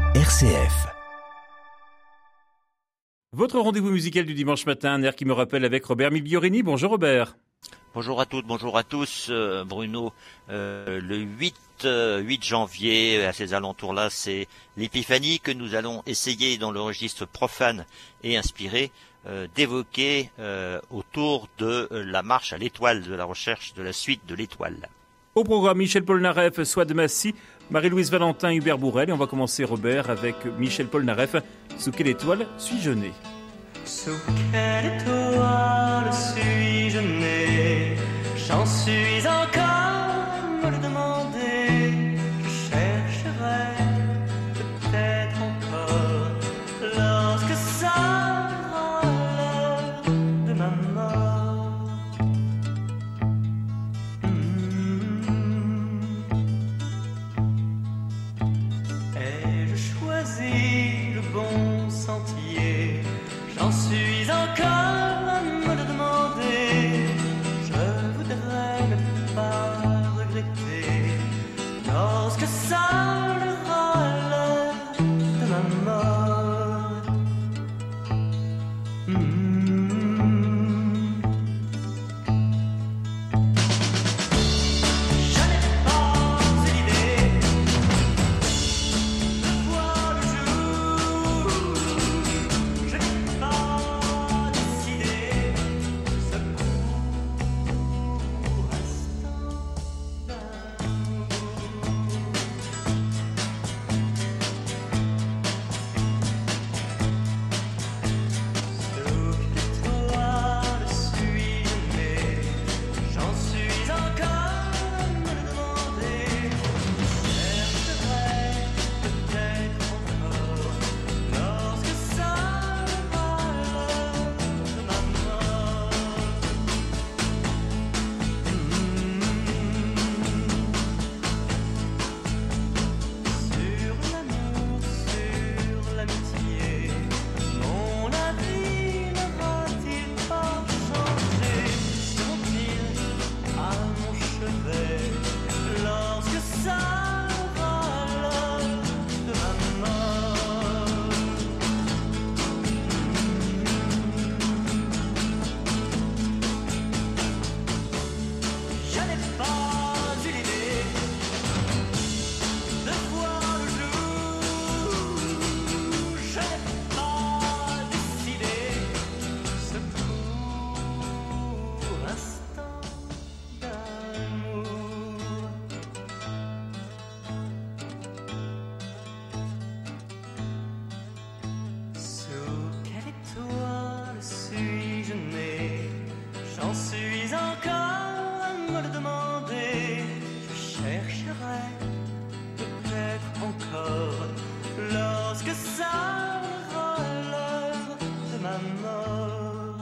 RCF. Votre rendez-vous musical du dimanche matin, un air qui me rappelle avec Robert Migliorini. Bonjour Robert. Bonjour à toutes, bonjour à tous. Bruno, le 8 janvier, à ces alentours-là, c'est l'Épiphanie que nous allons essayer dans le registre profane et inspiré d'évoquer autour de la marche à l'étoile, de la recherche de la suite de l'étoile. Au programme, Michel Polnareff, Souad Massy, Marie-Louise Valentin, Hubert Bourrel. Et on va commencer, Robert, avec Michel Polnareff. Sous quelle étoile suis-je né ? Sous quelle étoile suis-je né ? J'en suis encore me le demander. Je chercherai peut-être encore lorsque sera l'heure de ma mort. Ai-je choisi le bon sentier ? J'en suis encore à me le demander. Je voudrais ne pas regretter lorsque sonnera l'heure de ma mort. Je n'ai pas eu l'idée de voir le jour. Je n'ai pas décidé ce court instant d'amour. Sous quelle étoile suis-je né ? J'en suis encore à me le demander. Je chercherai peut-être encore lorsque sonnera l'heure de ma mort. Sur l'amour, sur l'amitié, mon avis n'aura-t-il pas changé? Seront-ils à mon chevet lorsque sonnera l'heure de ma mort? Je n'ai pas eu l'idée de voir le jour. Je n'ai pas décidé ce court instant d'amour. Sous quelle étoile suis-je né ? J'en suis encore à me le demander. Je chercherai peut-être encore lorsque sonnera l'heure de ma mort.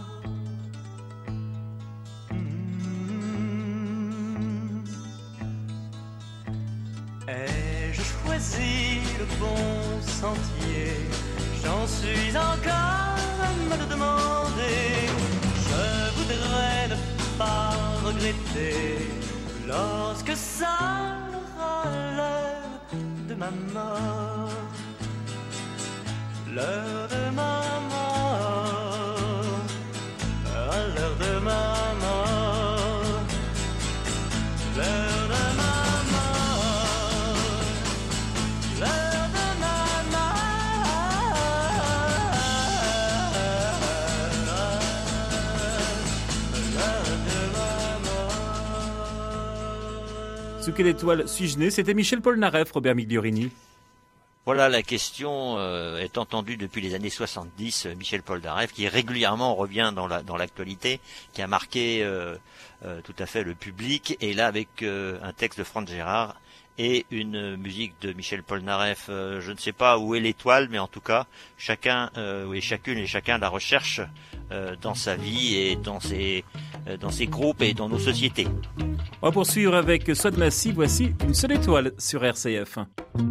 Ai-je choisi le bon sentier ? J'en suis encore à me le demander. Je voudrais ne pas regretter lorsque sonnera l'heure de ma mort. L'heure de ma mort. À l'heure de ma mort. L'heure de ma mort. L'heure de ma mort. L'heure de ma mort. Sous quelle étoile suis-je né ? C'était Michel Polnareff, Robert Migliorini. Voilà, la question est entendue depuis les années 70, Michel Polnareff, qui régulièrement revient dans l'actualité, qui a marqué tout à fait le public, et là avec un texte de Franz Gérard et une musique de Michel Polnareff. Je ne sais pas où est l'étoile, mais en tout cas, chacun et chacune et chacun la recherche dans sa vie et dans ses groupes et dans nos sociétés. On va poursuivre avec Souad Massy. Voici Une seule étoile sur RCF.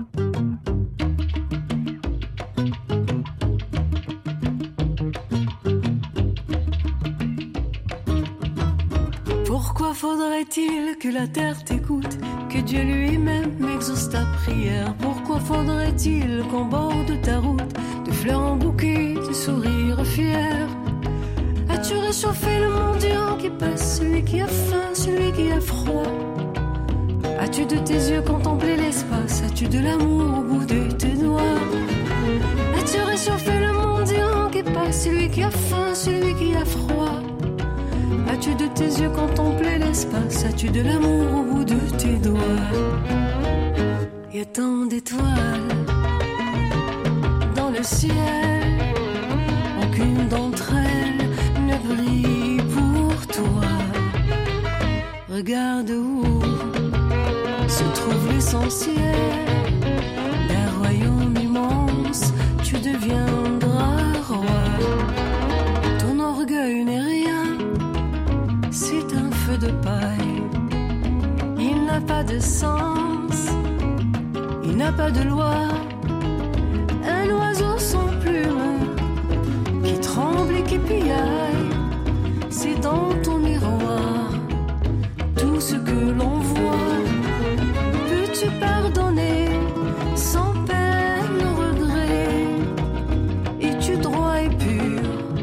Pourquoi faudrait-il que la terre t'écoute, que Dieu lui-même exauce ta prière? Pourquoi faudrait-il qu'en bord de ta route, de fleurs en bouquet, de sourires fiers, as-tu réchauffé le mendiant qui passe, celui qui a faim, celui qui a froid? As-tu de tes yeux contemplé l'espace? As-tu de l'amour au bout de tes doigts? As-tu réchauffé le mendiant qui passe, celui qui a faim, celui qui a froid? As-tu de tes yeux contemplé l'espace? As-tu de l'amour au bout de tes doigts? Y a tant d'étoiles dans le ciel, aucune d'entre elles ne brille pour toi. Regarde où se trouve l'essentiel d'un royaume immense, tu deviendras roi. Ton orgueil n'est rien, c'est un feu de paille. Il n'a pas de sens, il n'a pas de loi. Un oiseau sans plume qui tremble et qui piaille, c'est dans ton miroir tout ce que l'on voit. Peux-tu pardonner sans peine ou regret? Es-tu droit et pur?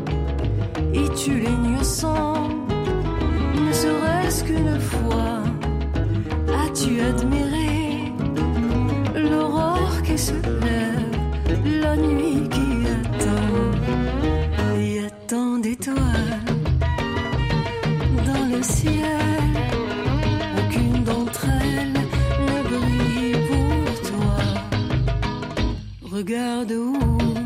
Es-tu l'innocent? Ne serait-ce qu'une fois, as-tu admiré l'aurore qui se lève, la nuit qui attend? Il y a tant d'étoiles dans le ciel, aucune d'entre elles ne brille pour toi. Regarde où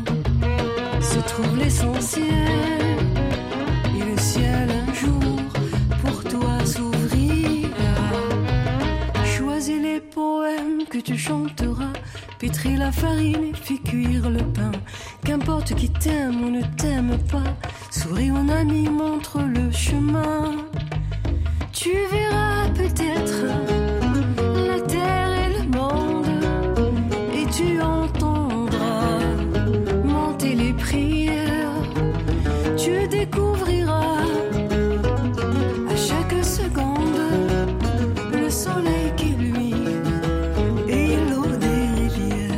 se trouve l'essentiel, et le ciel un jour pour toi s'ouvrira. Choisis les poèmes que tu chanteras, pétris la farine et fais cuire le pain. Qu'importe qui t'aime ou ne t'aime pas, souris mon ami, montre le chemin. Tu verras peut-être la terre et le monde, et tu entendras monter les prières. Tu découvriras à chaque seconde le soleil qui luit et l'eau des rivières.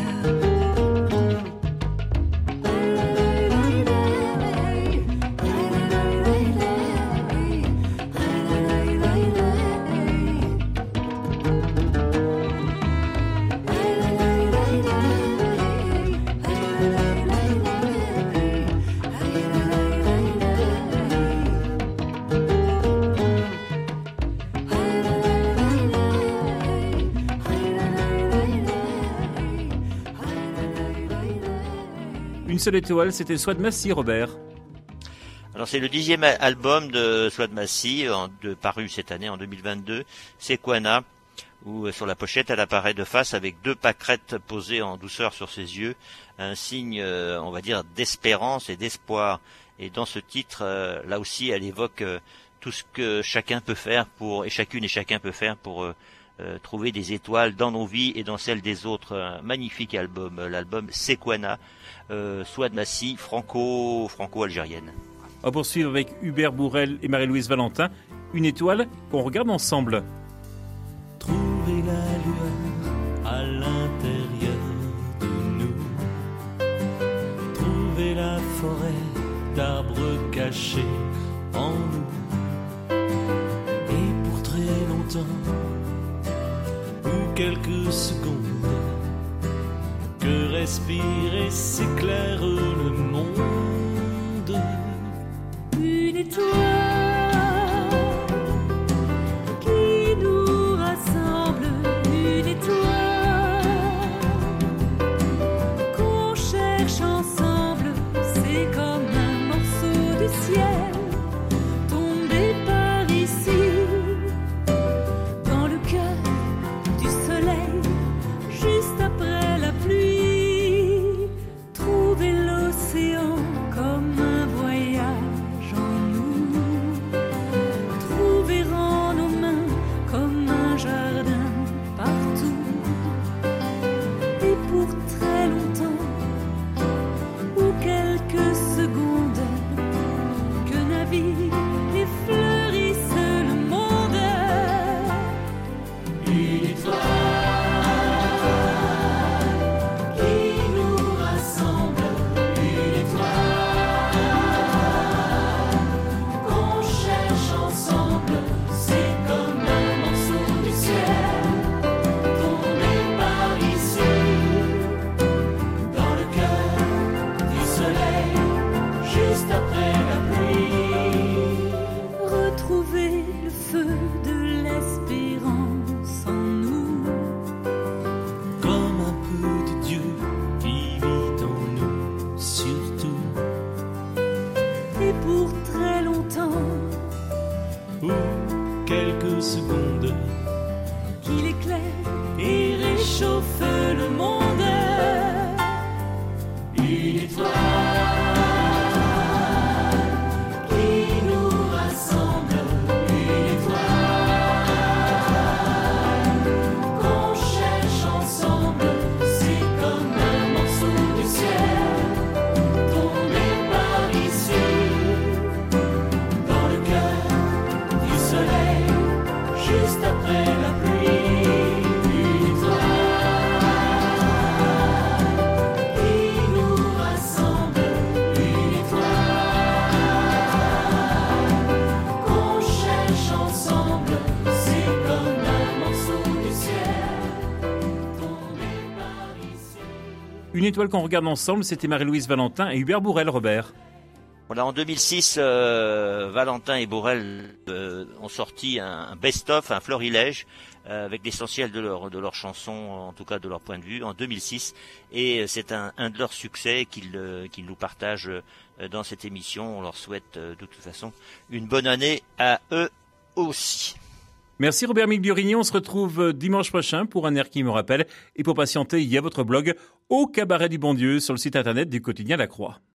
Une seule étoile, c'était Swad Massi, Robert. Alors c'est le 10e album de Swad Massi, paru cette année en 2022, Sequana, où sur la pochette elle apparaît de face avec deux pâquerettes posées en douceur sur ses yeux, un signe on va dire d'espérance et d'espoir. Et dans ce titre, là aussi elle évoque tout ce que chacun peut faire et chacune et chacun peut faire pour trouver des étoiles dans nos vies et dans celles des autres. Un magnifique album, l'album Sequana, Swad Massi, franco-algérienne. On va poursuivre avec Hubert Bourel et Marie-Louise Valentin. Une étoile qu'on regarde ensemble. Trouver la lueur à l'intérieur de nous. Trouver la forêt d'arbres cachés en nous. Et pour très longtemps, ou quelques secondes, que respire et s'éclaire le monde. Une étoile qui nous rassemble, une étoile qu'on cherche ensemble, c'est comme un morceau du ciel tombé par ici, dans le cœur du soleil, juste après la pluie. Trouver l'océan comme un voyage en nous. Une étoile qu'on regarde ensemble, c'était Marie-Louise Valentin et Hubert Bourel, Robert. Voilà, en 2006, Valentin et Bourel ont sorti un best-of, un florilège, avec l'essentiel de leurs chansons, en tout cas de leur point de vue, en 2006. Et c'est un de leurs succès qu'ils nous partagent dans cette émission. On leur souhaite de toute façon une bonne année à eux aussi. Merci Robert Migliorigny, on se retrouve dimanche prochain pour un air qui me rappelle. Et pour patienter, il y a votre blog au Cabaret du Bon Dieu sur le site internet du quotidien La Croix.